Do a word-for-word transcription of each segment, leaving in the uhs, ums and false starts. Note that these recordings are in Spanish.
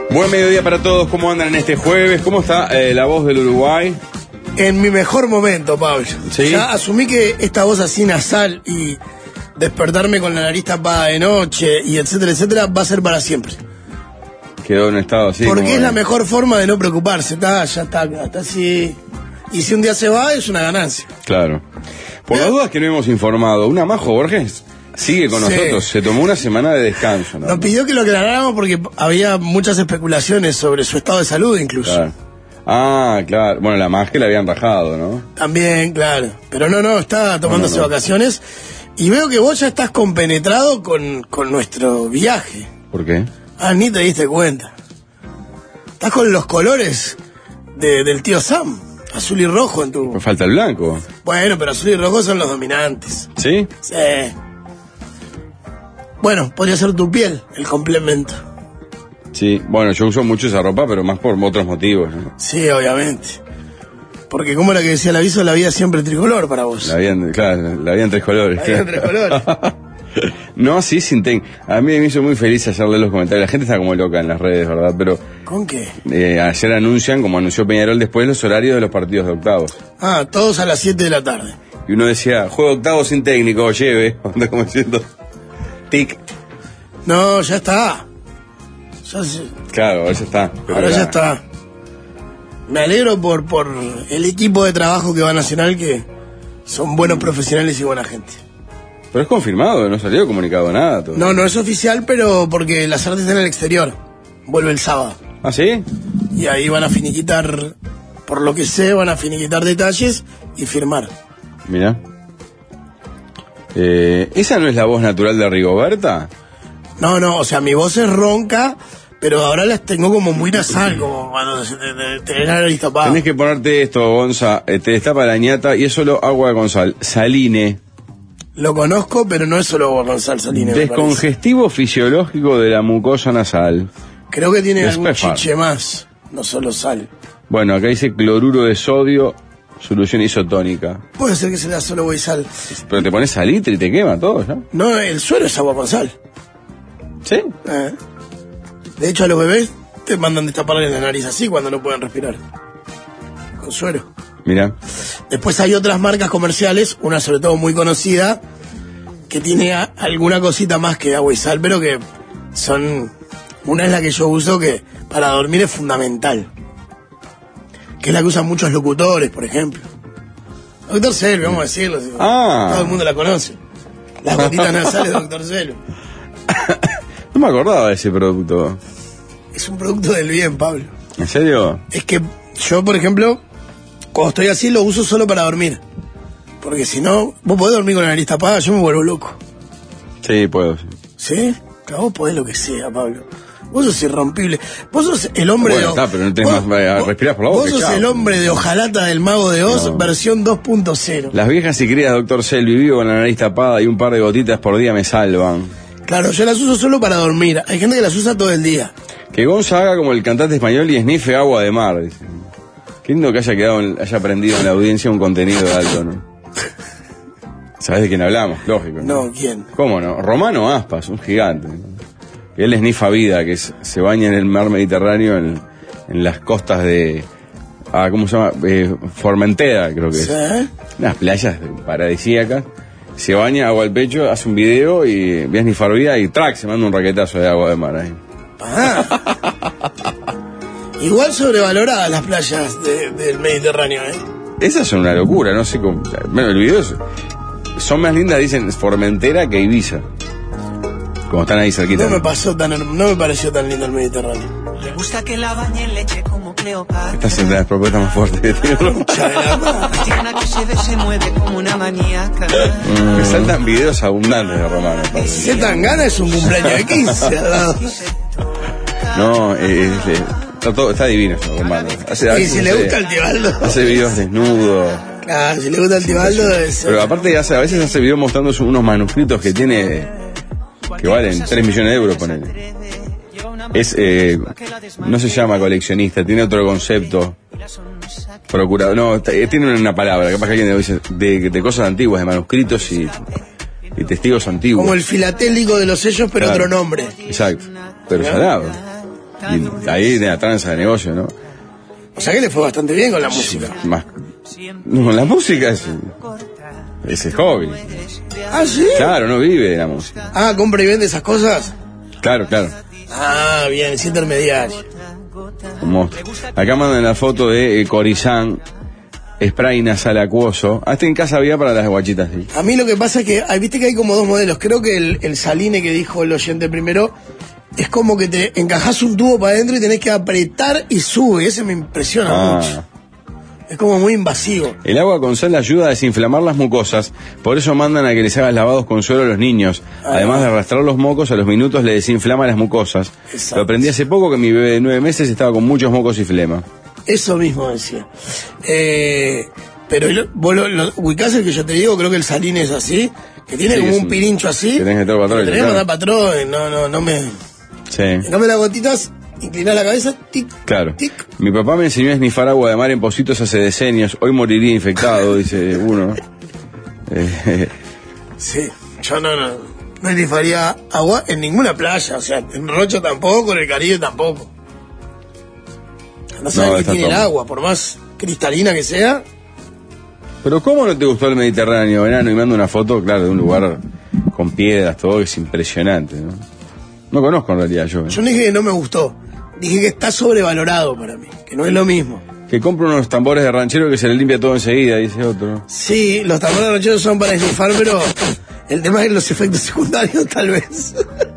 Buen mediodía para todos, ¿cómo andan en este jueves? ¿Cómo está eh, la voz del Uruguay? En mi mejor momento, Pablo. ¿Sí? Ya asumí que esta voz así nasal y despertarme con la nariz tapada de noche y etcétera, etcétera, va a ser para siempre. Quedó en un estado así. Porque como es de... la mejor forma de no preocuparse, está, ya está, está así. Y si un día se va, es una ganancia. Claro. Por las dudas que no hemos informado, una Majo Borges sigue con Sí. nosotros, se tomó una semana de descanso, ¿no? Nos pidió que lo aclaráramos porque había muchas especulaciones sobre su estado de salud incluso. Claro. Ah, claro. Bueno, la más que le habían rajado, ¿no? También, claro. Pero no, no, está tomándose No, no, no. vacaciones. Y veo que vos ya estás compenetrado con, con nuestro viaje. ¿Por qué? Ah, ni te diste cuenta. Estás con los colores de, del tío Sam. Azul y rojo en tu... Pues falta el blanco. Bueno, pero azul y rojo son los dominantes. ¿Sí? Sí. Bueno, podría ser tu piel el complemento. Sí. Bueno, yo uso mucho esa ropa, pero más por otros motivos, ¿no? Sí, obviamente. Porque como era que decía el aviso, la vida es siempre tricolor para vos. La vida en, claro, la vida en tres colores. La vida en tres colores. No, sí, sin ten. A mí me hizo muy feliz ayer leer los comentarios. La gente está como loca en las redes, ¿verdad? Pero ¿Con qué? eh, ayer anuncian, como anunció Peñarol después, los horarios de los partidos de octavos. Ah, todos a las siete de la tarde. Y uno decía, juego octavos sin técnico, lleve. Anda como diciendo, tic. No, ya está. Ya se- Claro, ahora ya está. Pero Ahora era- ya está. Me alegro por, por el equipo de trabajo que va a Nacional, que son buenos profesionales y buena gente. Pero es confirmado, no salió comunicado nada. Todo. No, no es oficial, pero porque las artes están en el exterior. Vuelve el sábado. ¿Ah, sí? Y ahí van a finiquitar, por lo que sé, van a finiquitar detalles y firmar. Mira. Eh, ¿Esa no es la voz natural de Rigoberta? No, no, o sea, mi voz es ronca, pero ahora las tengo como muy nasal, como cuando se te, te, te, te la nariz tapada. Tenés que ponerte esto, Gonza. Eh, te destapa la ñata y es solo agua con sal. Saline. Lo conozco, pero no es solo agua con sal salina. me parece. Descongestivo fisiológico de la mucosa nasal. Creo que tiene algún Despefar. chiche más, no solo sal. Bueno, acá dice cloruro de sodio, solución isotónica. Puede ser que sea solo agua y sal. Pero te pones salitre y te quema todo, ¿no? No, el suero es agua con sal. ¿Sí? Eh. De hecho, a los bebés te mandan destaparle la nariz así cuando no pueden respirar. Con suero. Mira. Después hay otras marcas comerciales, una sobre todo muy conocida, que tiene a- alguna cosita más que agua y sal, pero que son... Una es la que yo uso, que para dormir es fundamental. Que es la que usan muchos locutores, por ejemplo. Doctor Selvi, vamos a decirlo. si- Ah. Todo el mundo la conoce. Las gotitas nasales de Doctor Selvi. No me acordaba de ese producto. Es un producto del bien, Pablo. ¿En serio? Es que yo, por ejemplo, cuando estoy así lo uso solo para dormir. Porque si no, vos podés dormir con la nariz tapada, yo me vuelvo loco. Sí, puedo. Sí. ¿Sí? Claro, vos podés lo que sea, Pablo. Vos sos irrompible. Vos sos el hombre Bueno, de... está, pero no tenés vos- más- eh, vos- respirás por la boca, Vos sos chao. el hombre de hojalata del mago de Oz, No. versión dos punto cero. Las viejas y queridas doctor Selvi, vivo con la nariz tapada y un par de gotitas por día me salvan. Claro, yo las uso solo para dormir. Hay gente que las usa todo el día. Que Gonza haga como el cantante español y esnife agua de mar, dice. Qué lindo que haya quedado, en- haya aprendido en la audiencia un contenido de alto, ¿no? ¿Sabés de quién hablamos? Lógico. No, ¿quién? ¿Cómo no? Romano Aspas, un gigante. Él esnifa vida, que es- se baña en el mar Mediterráneo, en, en las costas de... Ah, ¿cómo se llama? Eh, Formentera, creo que es. ¿Sí? Unas playas paradisíacas. Se baña, agua al pecho, hace un video y ve a esnifar vida y track, se manda un raquetazo de agua de mar ahí. Ah. Igual sobrevaloradas las playas de- del Mediterráneo, ¿eh? Esas son una locura, no sé cómo... Bueno, el video es- son más lindas, dicen, Formentera que Ibiza. Como están ahí cerquita. No me pasó tan, herm- no me pareció tan lindo el Mediterráneo. Le gusta que la bañe en leche como Cleopatra. Esta es una de las propuestas más fuertes que tiene. Tiana que se ve, se mueve como una maníaca. Me saltan videos abundantes de Romano. padre. Si tan gana es un cumpleaños de quince al lado. No, eh, eh, eh, está, todo, está divino eso, Romano. Hace, a Y veces si le hace- gusta el Tibaldo. Hace videos desnudos. Claro, si le gusta el Tibaldo debe ser. Pero aparte hace, a veces hace videos mostrando su- unos manuscritos que tiene que valen tres millones de euros, ponele. Es, eh, no se llama coleccionista, tiene otro concepto. Procurador, no, está- eh, tiene una palabra, capaz que alguien dice, de, de cosas antiguas, de manuscritos y, y testigos antiguos. Como el filatélico de los sellos, pero Claro. otro nombre. Exacto, pero salado. Y ahí de la tranza de negocio, ¿no? O sea que le fue bastante bien con la música. Más, no, con la música es, es el hobby. ¿Ah, sí? Claro, no vive de la música. Ah, compra y vende esas cosas. Claro, claro. Ah, bien, es intermediario. Un monstruo. Acá mandan la foto de eh, Corizán, spray nasal acuoso. Hasta en casa había para las guachitas, sí. A mí lo que pasa es que, ah, viste que hay como dos modelos. Creo que el, el Saline que dijo el oyente primero, es como que te encajás un tubo para adentro y tenés que apretar y sube. Ese me impresiona Ah. mucho. Es como muy invasivo. El agua con sal ayuda a desinflamar las mucosas, por eso mandan a que les hagas lavados con suero a los niños. Ah, Además de arrastrar los mocos, a los minutos le desinflama las mucosas. Exacto. Lo aprendí hace poco que mi bebé de nueve meses estaba con muchos mocos y flema. Eso mismo decía. Eh, pero lo- vos lo, lo ubicás el que yo te digo, creo que el Saline es así, que tiene Sí, como es un un- pirincho así. que tenés que estar para atrás, que tenés que claro. andar para atrás, no, no, no me... Sí, En cambio las gotitas, inclinás la cabeza, tic, claro. tic. Mi papá me enseñó a esnifar agua de mar en Pocitos hace decenios. Hoy moriría infectado, dice uno. Eh, Sí, yo no, no, no elifaría agua en ninguna playa, o sea, en Rocha tampoco, en el Caribe tampoco. No sabes No, qué está tiene el todo. agua, por más cristalina que sea. Pero ¿cómo no te gustó el Mediterráneo, enano? Y mando una foto, claro, de un lugar con piedras, todo, que es impresionante, ¿no? No conozco en realidad yo. ¿eh? Yo no dije que no me gustó, dije que está sobrevalorado para mí, que no es lo mismo. Que compra unos tambores de ranchero que se le limpia todo enseguida, dice otro. Sí, los tambores rancheros son para esnifar, pero el tema es los efectos secundarios, tal vez.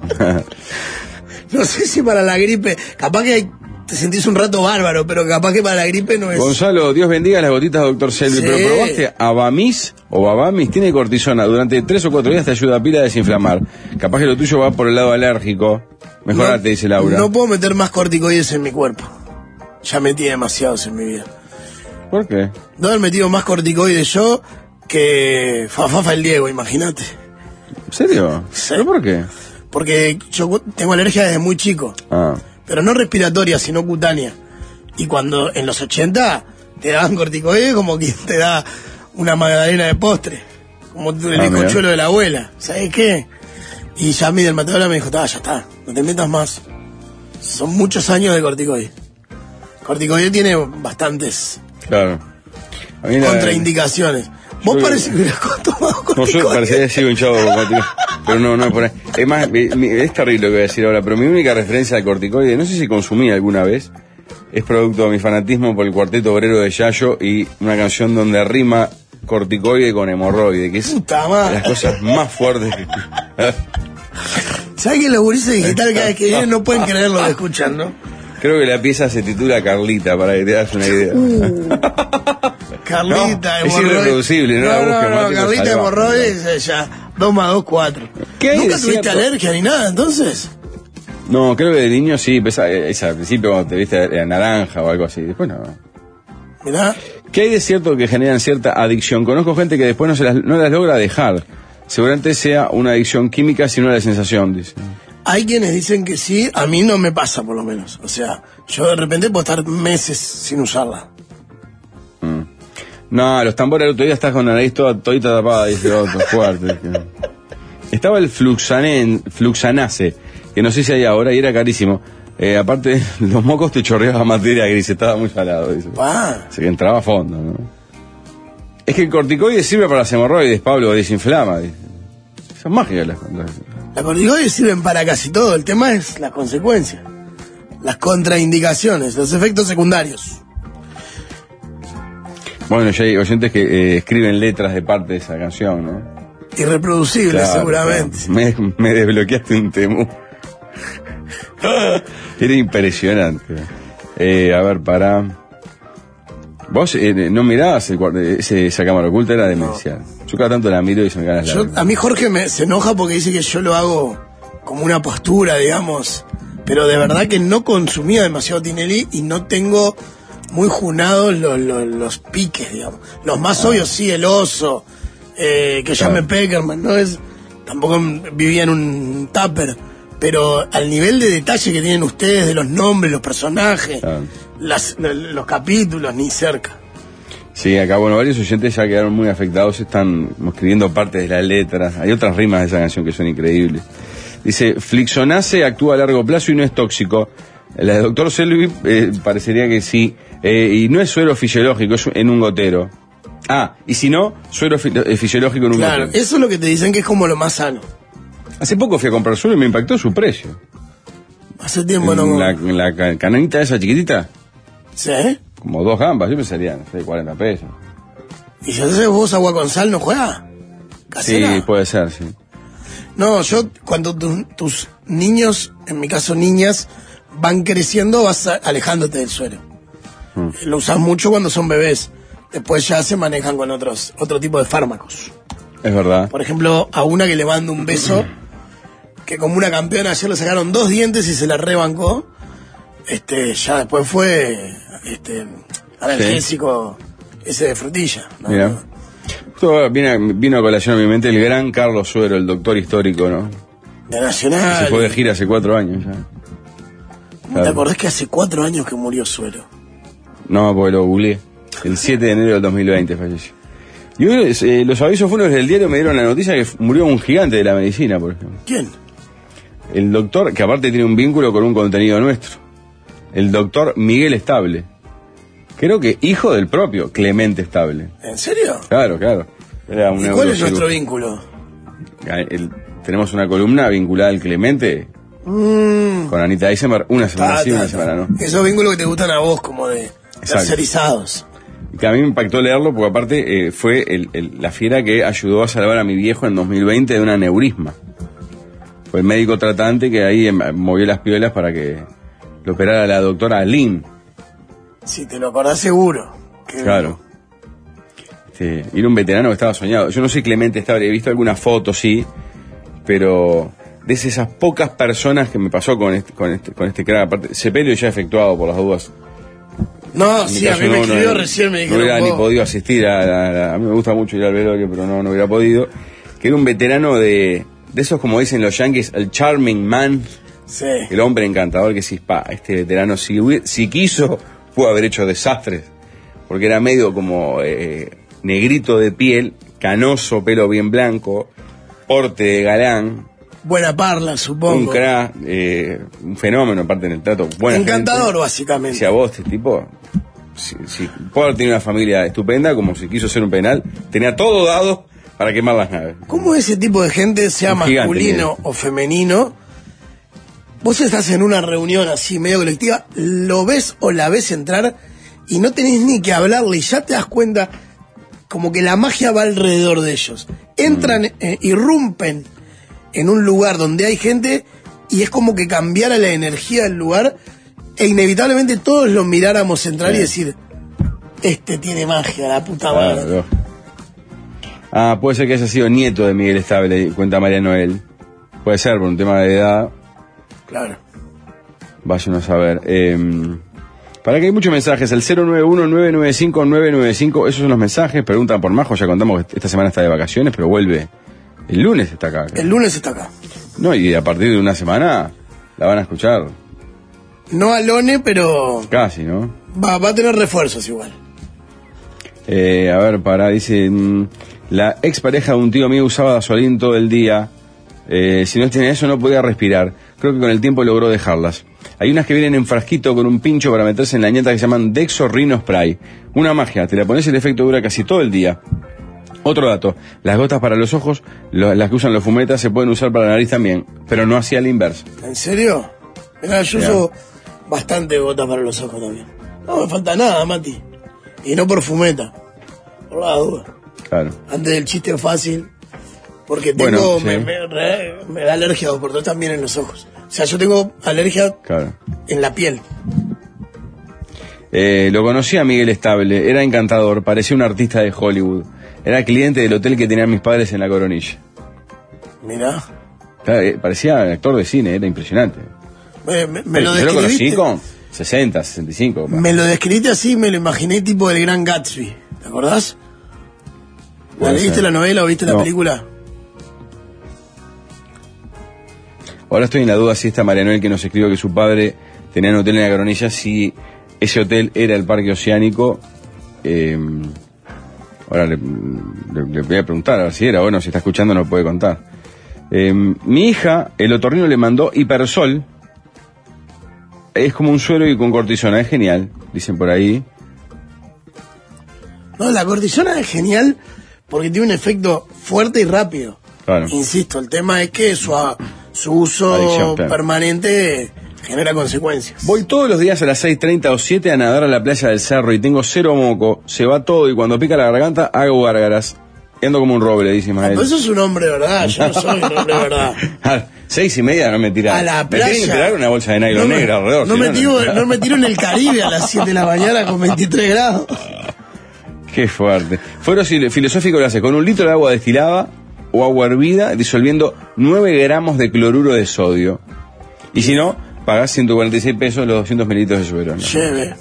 No sé si para la gripe, capaz que hay- te sentís un rato bárbaro, pero capaz que para la gripe no es. Gonzalo, Dios bendiga las gotitas, doctor Selvi, Sí. pero probaste Abamis o Babamis, tiene cortisona, durante tres o cuatro días te ayuda a pila a desinflamar. Capaz que lo tuyo va por el lado alérgico. Mejorate, No- dice Laura. No puedo meter más corticoides en mi cuerpo. Ya metí demasiados en mi vida. ¿Por qué? No haber metido más corticoides yo que Fafafa el Diego, imagínate. ¿En serio? Sí. ¿Pero por qué? Porque yo tengo alergia desde muy chico. Ah, Pero no respiratoria, sino cutánea. Y cuando en los ochenta te daban corticoides como quien te da una magdalena de postre. Como el Ah, bizcochuelo mira. de la abuela. ¿Sabes qué? Y ya mi dermatóloga me dijo, "Ta, ya está, no te metas más. Son muchos años de corticoide. Corticoide tiene bastantes claro. A mí la- contraindicaciones. Vos Yo- parece que hubieras tomado No, yo corticoide. parecía que sido hinchado contigo. Pero no, no es por ahí. Es más, mi- mi- es terrible lo que voy a decir ahora, pero mi única referencia al corticoide, no sé si consumí alguna vez, es producto de mi fanatismo por el Cuarteto Obrero de Yayo y una canción donde rima corticoide con hemorroide, que es Puta de madre. las cosas más fuertes que... ¿Sabes que los gurises digitales cada vez que vienen no pueden creer lo que escuchan, no? Creo que la pieza se titula Carlita, para que te das una idea. Carlita, No, es hemorroide. irreproducible, no la no, busques no, más, no, te lo Carlita salvás. hemorroides es ya dos más dos, cuatro. ¿Qué hay ¿Nunca de tuviste cierto? alergia ni nada, entonces? No, creo que de niño sí, pesa, esa, al principio cuando te viste era naranja o algo así, después no. Mirá, ¿Qué hay de cierto que generan cierta adicción? Conozco gente que después no, se las, no las logra dejar. Seguramente sea una adicción química, sino la sensación, dice. hay quienes dicen que sí, a mí no me pasa por lo menos. O sea, yo de repente puedo estar meses sin usarla. Mm. No, los tambores el otro día estás con la nariz toda todita tapada, dice otro, fuerte. Estaba el Fluxanen, Fluxanase, que no sé si hay ahora y era carísimo. Eh, aparte, los mocos te chorreaban materia gris, estaba muy salado, dice. Ah, Así que entraba a fondo, ¿no? Es que el corticoide sirve para las hemorroides, Pablo, desinflama, dice. Son mágicas las cosas. las corticoides sirven para casi todo. El tema es las consecuencias, las contraindicaciones, los efectos secundarios. Bueno, ya hay oyentes que eh, escriben letras de parte de esa canción, ¿no? Irreproducibles, Claro, seguramente. claro. Me, me desbloqueaste un temú. Era impresionante. Eh, a ver, para... Vos eh, no mirabas el cuart- ese, esa cámara oculta, era demencial. Yo cada tanto la miro y se me ganas Yo, a mí Jorge me, se enoja porque dice que yo lo hago como una postura, digamos, pero de verdad que no consumía demasiado Tinelli y no tengo muy junados los, los, los piques, digamos. Los más obvios sí, el oso, eh, que llame Claro. Peckerman, no es, tampoco vivía en un tupper, pero al nivel de detalle que tienen ustedes de los nombres, los personajes, Claro. las, los, los capítulos, ni cerca. Sí, acá, bueno, varios oyentes ya quedaron muy afectados, están escribiendo partes de las letras. Hay otras rimas de esa canción que son increíbles. Dice, Flixonase actúa a largo plazo y no es tóxico. La de doctor Selvi eh, parecería que sí. Eh, y no es suero fisiológico, es en un gotero. Ah, y si no, suero fi- eh, fisiológico en un Claro, gotero. eso es lo que te dicen que es como lo más sano. Hace poco fui a comprar suero y me impactó su precio. Hace tiempo no... En la, en la ca- cananita esa chiquitita, ¿Sí? como dos gambas, yo pensaría, no sé, cuarenta pesos. ¿Y si haces vos agua con sal no juega? ¿Casera? Sí, puede ser, sí. No, yo cuando tu- tus niños, en mi caso niñas, van creciendo, vas a- alejándote del suero. Mm. Lo usas mucho cuando son bebés. Después ya se manejan con otros otro tipo de fármacos. Es verdad. Por ejemplo, a una que le mando un beso, que como una campeona ayer le sacaron dos dientes y se la rebancó, este, ya después fue este analgésico ese de frutilla, ¿no? Mira. Justo viene, vino a colación a mi mente el gran Carlos Suero, el doctor histórico, ¿no? De Nacional. Se fue de gira hace cuatro años ya. ¿No ¿Te acordás que hace cuatro años que murió Suero? No, porque lo googleé. El siete de enero del dos mil veinte falleció. Y hoy eh, los avisos fúnebres del diario me dieron la noticia que murió un gigante de la medicina, por ejemplo. ¿Quién? El doctor, que aparte tiene un vínculo con un contenido nuestro. El doctor Miguel Estable. Creo que hijo del propio Clemente Estable. ¿En serio? Claro, claro. Era un ¿Y cuál es neurocirujano. nuestro vínculo? El- tenemos una columna vinculada al Clemente Mm, con Anita Eisenberg, una semana ta, sí, ta, una ta. semana no. Esos vínculos que te gustan a vos, como de Exacto. tercerizados. Que a mí me impactó leerlo porque aparte eh, fue el- el- la fiera que ayudó a salvar a mi viejo en dos mil veinte de un aneurisma. Fue el médico tratante que ahí em, movió las piolas para que lo operara la doctora Lynn. Si te lo acordás seguro. Que- Claro. Este, y era un veterano que estaba soñado. Yo no sé Clemente Estable, he visto algunas fotos, sí, pero de esas pocas personas que me pasó con este, con este, con este crack, aparte, sepelio ya efectuado por las dudas. No, En mi sí, a caso mí me no, escribió no, recién, me no dijeron hubiera ni vos. podido asistir a, a- a- a mí me gusta mucho ir al velorio, pero no, no hubiera podido. Que era un veterano de, de esos, como dicen los yankees, el charming man, Sí. el hombre encantador, que si, pa, este veterano, si, hubi- si quiso, pudo haber hecho desastres, porque era medio como eh, negrito de piel, canoso, pelo bien blanco, porte de galán, Buena parla, un supongo. crack, eh, un fenómeno aparte en el trato. Buena Encantador, gente. básicamente. Si a vos, este tipo, si, si puede haber tenido una familia estupenda, como si quiso ser un penal, tenía todo dado para quemar las naves. ¿Cómo ese tipo de gente, sea Un gigante, masculino o femenino, vos estás en una reunión así, medio colectiva, lo ves o la ves entrar y no tenés ni que hablarle y ya te das cuenta como que la magia va alrededor de ellos? Entran, eh, irrumpen en un lugar donde hay gente y es como que cambiara la energía del lugar e inevitablemente todos los miráramos entrar y decir, este tiene magia, la puta Claro, madre. lógico. Ah, puede ser que haya sido nieto de Miguel Estable, cuenta María Noel. Puede ser, por un tema de edad. Claro. Vaya uno a saber. Eh, para que hay muchos mensajes, el cero nueve uno nueve nueve cinco nueve nueve cinco, esos son los mensajes. Preguntan por Majo, ya contamos que esta semana está de vacaciones, pero vuelve. El lunes está acá. El lunes está acá. No, y a partir de una semana la van a escuchar No Alone, pero casi, ¿no? va, va a tener refuerzos igual. Eh, a ver, para, dice, mm, la expareja de un tío mío usaba gasolín todo el día. Eh, si no tenía eso no podía respirar. Creo que con el tiempo logró dejarlas. Hay unas que vienen en frasquito con un pincho para meterse en la ñata que se llaman Dexo Rhino Spray. Una magia, te la pones y el efecto dura casi todo el día. Otro dato, las gotas para los ojos, lo- las que usan los fumetas, se pueden usar para la nariz también, pero no hacia la inversa. ¿En serio? Mirá, yo Ya. uso bastante gotas para los ojos también. No me falta nada, Mati. Y no por fumeta. Por la duda. Claro. Antes del chiste fácil. Porque Bueno, tengo, sí. me, me- re- me da alergia a dos también en los ojos. O sea, yo tengo alergia Claro. en la piel. Eh, lo conocí a Miguel Estable, era encantador, parecía un artista de Hollywood. Era cliente del hotel que tenían mis padres en La Coronilla. Mirá. Claro, eh, parecía actor de cine, era impresionante. Me, me- me lo Yo lo conocí describiste. con sesenta, sesenta y cinco. Me lo describiste así, me lo imaginé tipo del Gran Gatsby. ¿Te acordás? ¿La Puede leíste ser. la novela o viste la No. película? Ahora estoy en la duda si esta María Noel que nos escribió que su padre tenía un hotel en La Coronilla, si ese hotel era el Parque Oceánico. Eh, ahora le, le- le voy a preguntar a ver si era. Bueno, si está escuchando nos puede contar. Eh, mi hija, el otorrino le mandó Hipersol es como un suero y con cortisona, es genial, dicen por ahí. No, la cortisona es genial porque tiene un efecto fuerte y rápido. Claro. Insisto, el tema es que su, su uso Adicción, claro. permanente genera consecuencias. Voy todos los días a las seis treinta o siete a nadar a la playa del Cerro y tengo cero moco, se va todo y cuando pica la garganta hago gárgaras. Ando como un roble, dice Ismael. Pero eso es un hombre de verdad, yo no soy un hombre de verdad. A seis y media no me tiran. A la playa. Me tienen que tirar una bolsa de nylon no me, negra alrededor. No, si me no, tiro, no. no me tiro en el Caribe a las siete de la mañana con veintitrés grados. Qué fuerte. Fuero filosófico lo hace con un litro de agua destilada o agua hervida disolviendo nueve gramos de cloruro de sodio. Y si no, pagás ciento cuarenta y seis pesos los doscientos mililitros de suero. ¿No? Lleve.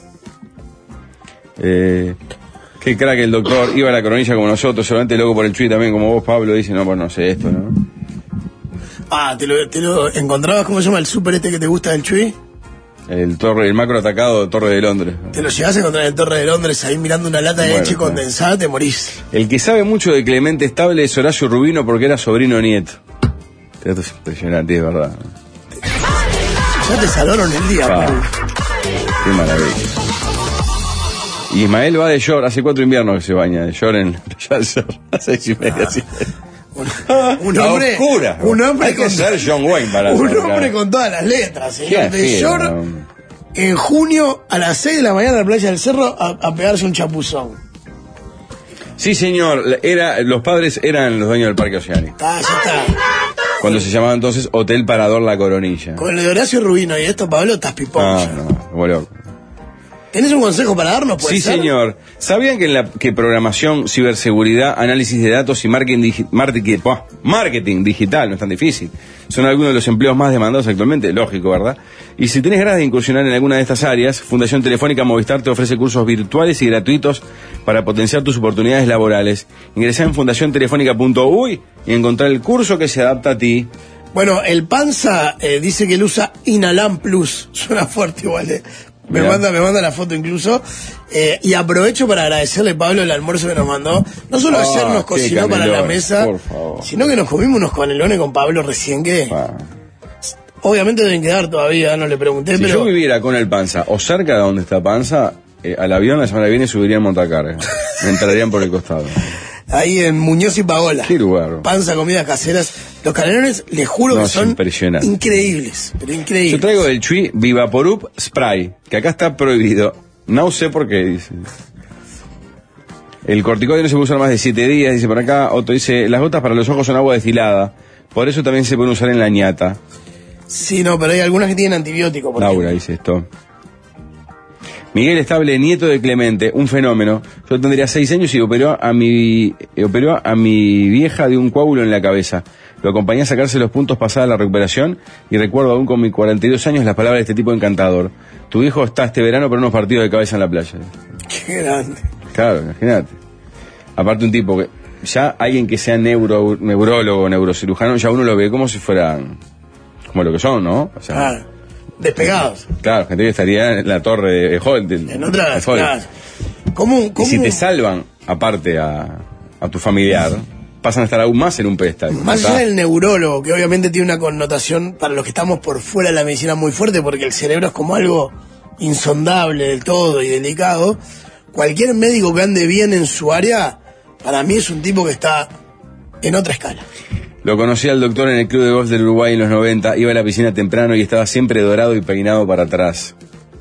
Eh, qué crack el doctor. Iba a la coronilla como nosotros, solamente loco por el Chuy también, como vos, Pablo. Dice, no, pues no sé esto, ¿no? Ah, ¿te lo, te lo encontrabas? ¿Cómo se llama el súper este que te gusta del Chuy? El torre, el macro atacado Torre de Londres. Te lo llevas a encontrar en el Torre de Londres ahí mirando una lata de Bueno, leche claro. condensada, te morís. El que sabe mucho de Clemente Estable es Horacio Rubino porque era sobrino nieto. Esto es impresionante, es verdad. Ya te salvaron el día, Ah, Pablo. qué maravilla. Y Ismael va de short, hace cuatro inviernos que se baña de short en ya de short, a seis y media. Así. Un, un hombre, A oscuras, un hombre hay que con, ser John Wayne para un hacerlo, hombre claro. con todas las letras, Qué señor. De feo, short ¿no? en junio a las seis de la mañana en la playa del Cerro a, a pegarse un chapuzón. Sí, señor, era, los padres eran los dueños del Parque Oceánico. Está, ya está. Cuando se llamaba entonces Hotel Parador La Coronilla. Con lo de Horacio Rubino y esto, Pablo, estás pipón. No, ya. no, como loco. ¿Tenés un consejo para darnos? ¿Puede Sí, ser? señor. ¿Sabían que en la que programación, ciberseguridad, análisis de datos y marketing, digi- marketing, buah, marketing digital, no es tan difícil, son algunos de los empleos más demandados actualmente? Lógico, ¿verdad? Y si tenés ganas de incursionar en alguna de estas áreas, Fundación Telefónica Movistar te ofrece cursos virtuales y gratuitos para potenciar tus oportunidades laborales. Ingresá en fundación telefónica punto uy y encontrar el curso que se adapta a ti. Bueno, el Panza eh, dice que él usa Inalam Plus. Suena fuerte igual, eh. Me Mirá. manda, me manda la foto incluso. Eh, y aprovecho para agradecerle, Pablo, el almuerzo que nos mandó. No solo Ah, ayer nos qué cocinó para la canelones, mesa, por favor. sino que nos comimos unos canelones con Pablo recién que... Ah. Obviamente deben quedar todavía, no le pregunté, Si pero... yo viviera con el Panza o cerca de donde está Panza, eh, al avión la semana que viene subiría en montacarga. Me entrarían por el costado. Ahí en Muñoz y Paola. Qué lugar. Panza, comidas caseras. Los canelones, les juro No, que es son impresionante. increíbles, pero increíbles. Yo traigo del Chui Vivaporup Spray, que acá está prohibido. No sé por qué, dice. El corticoide no se puede usar más de siete días, dice por acá. Otro dice, las gotas para los ojos son agua destilada. Por eso también se pueden usar en la ñata. Sí, no, pero hay algunas que tienen antibiótico. por Laura ejemplo. dice esto. Miguel Estable, nieto de Clemente, un fenómeno. Yo tendría seis años y operó a mi operó a mi vieja de un coágulo en la cabeza. Lo acompañé a sacarse los puntos pasada la recuperación y recuerdo aún con mis cuarenta y dos años las palabras de este tipo encantador. Tu hijo está este verano para unos partidos de cabeza en la playa. Qué grande. Claro, imagínate. Aparte un tipo que ya alguien que sea neuro, neurólogo, neurocirujano, ya uno lo ve como si fueran como lo que son, ¿no? O sea, Ah, despegados. claro, gente que estaría en la torre de Holt. En otra... de Holt. claro. ¿Cómo, Y cómo, si te salvan, aparte a, a tu familiar, pasan a estar aún más en un pedestal. más ¿Está? allá del neurólogo, que obviamente tiene una connotación para los que estamos por fuera de la medicina muy fuerte, porque el cerebro es como algo insondable del todo y delicado, cualquier médico que ande bien en su área, para mí es un tipo que está en otra escala. Lo conocí al doctor en el club de golf del Uruguay en los noventa, iba a la piscina temprano y estaba siempre dorado y peinado para atrás.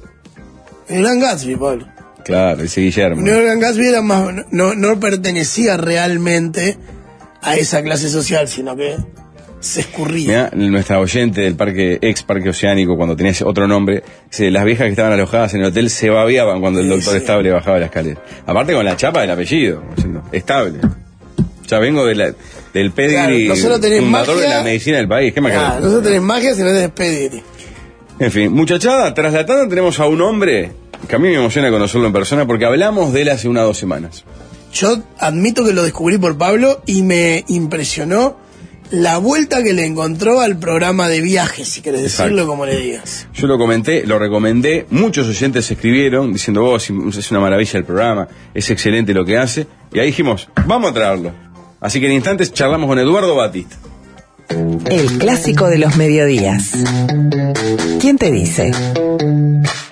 El Gran Gatsby, Pablo. Claro, dice Guillermo. El Gran Gatsby era más, no, no pertenecía realmente a esa clase social, sino que se escurría. Mirá, nuestra oyente del parque, ex parque oceánico, cuando tenía ese otro nombre, dice, las viejas que estaban alojadas en el hotel se babeaban cuando el Sí, doctor sí. Estable bajaba la escalera. Aparte con la chapa del apellido, diciendo, Estable. Ya vengo de la, del pedigree Claro, nosotros tenés fundador magia. de la medicina del país. ¿Qué más Ah, querés? nosotros tenés magia si no tenés pedigree. En fin, muchachada, tras la tanda tenemos a un hombre que a mí me emociona conocerlo en persona porque hablamos de él hace unas dos semanas. Yo admito que lo descubrí por Pablo y me impresionó la vuelta que le encontró al programa de viajes, si querés Exacto. decirlo como le digas. Yo lo comenté, lo recomendé, muchos oyentes escribieron diciendo, vos, es una maravilla el programa, es excelente lo que hace, y ahí dijimos, vamos a traerlo. Así que en instantes charlamos con Eduardo Batista. El clásico de los mediodías. ¿Quién te dice?